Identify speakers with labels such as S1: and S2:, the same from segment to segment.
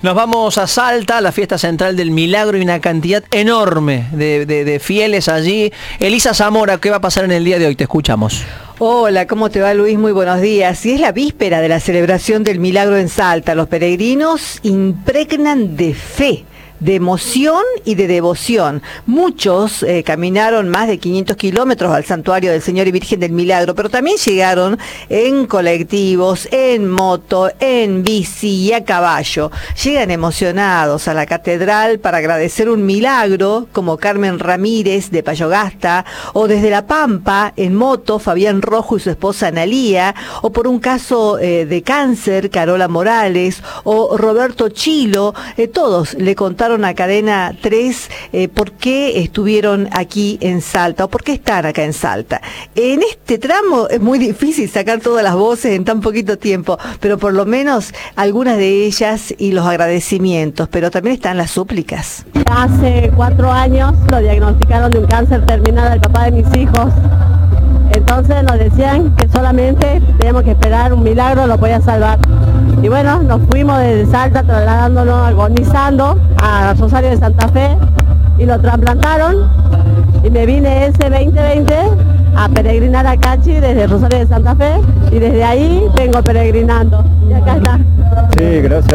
S1: Nos vamos a Salta, la fiesta central del Milagro, y una cantidad enorme de fieles allí. Elisa Zamora, ¿qué va a pasar en el día de hoy? Te escuchamos.
S2: Hola, ¿cómo te va, Luis? Muy buenos días. Y es la víspera de la celebración del Milagro en Salta. Los peregrinos impregnan de fe, de emoción y de devoción. Muchos caminaron más de 500 kilómetros al santuario del Señor y Virgen del Milagro, pero también llegaron en colectivos, en moto, en bici y a caballo. Llegan emocionados a la catedral para agradecer un milagro, como Carmen Ramírez de Payogasta, o desde La Pampa, en moto, Fabián Rojo y su esposa Analía, o por un caso de cáncer, Carola Morales, o Roberto Chilo. Todos le contaron a Cadena 3 por qué estuvieron aquí en Salta o por qué están acá en Salta. En este tramo es muy difícil sacar todas las voces en tan poquito tiempo, pero por lo menos algunas de ellas y los agradecimientos, pero también están las súplicas.
S3: Hace 4 años lo diagnosticaron de un cáncer terminal al papá de mis hijos. Entonces nos decían que solamente teníamos que esperar un milagro, lo podía salvar. Y bueno, nos fuimos desde Salta trasladándonos, agonizando, a Rosario de Santa Fe, y lo trasplantaron. Y me vine ese 2020 a peregrinar a Cachi desde Rosario de Santa Fe, y desde ahí vengo peregrinando. Y acá está.
S4: Sí, gracias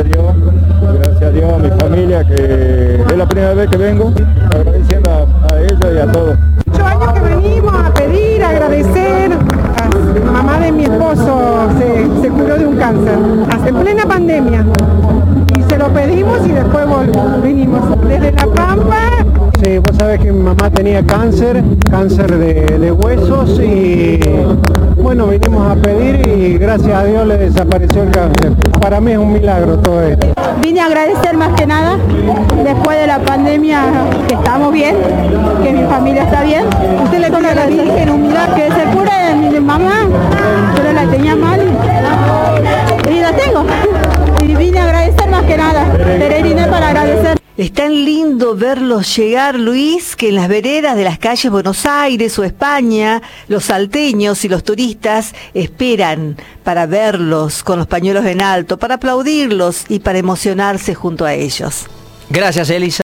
S4: a Dios, a mi familia, que es la primera vez que vengo, agradeciendo a ella y a todos.
S5: 8 años que venimos a pedir, a agradecer. La mamá de mi esposo se curó de un cáncer, en plena pandemia. Y se lo pedimos y después vinimos desde La Pampa.
S6: Sí, vos sabés que mi mamá tenía cáncer de huesos, y bueno, vinimos a pedir y gracias a Dios le desapareció el cáncer. Para mí es un milagro todo esto.
S3: Vine a agradecer más que nada, después de la pandemia, que estamos bien, que mi familia está bien.
S5: Usted le toca a la Virgen un milagro.
S3: Que se cure de mi mamá, pero la tenía mal y la tengo. Y vine a agradecer más que nada, peregriné para agradecer.
S2: Es tan lindo verlos llegar, Luis, que en las veredas de las calles Buenos Aires o España, los salteños y los turistas esperan para verlos con los pañuelos en alto, para aplaudirlos y para emocionarse junto a ellos.
S1: Gracias, Elisa.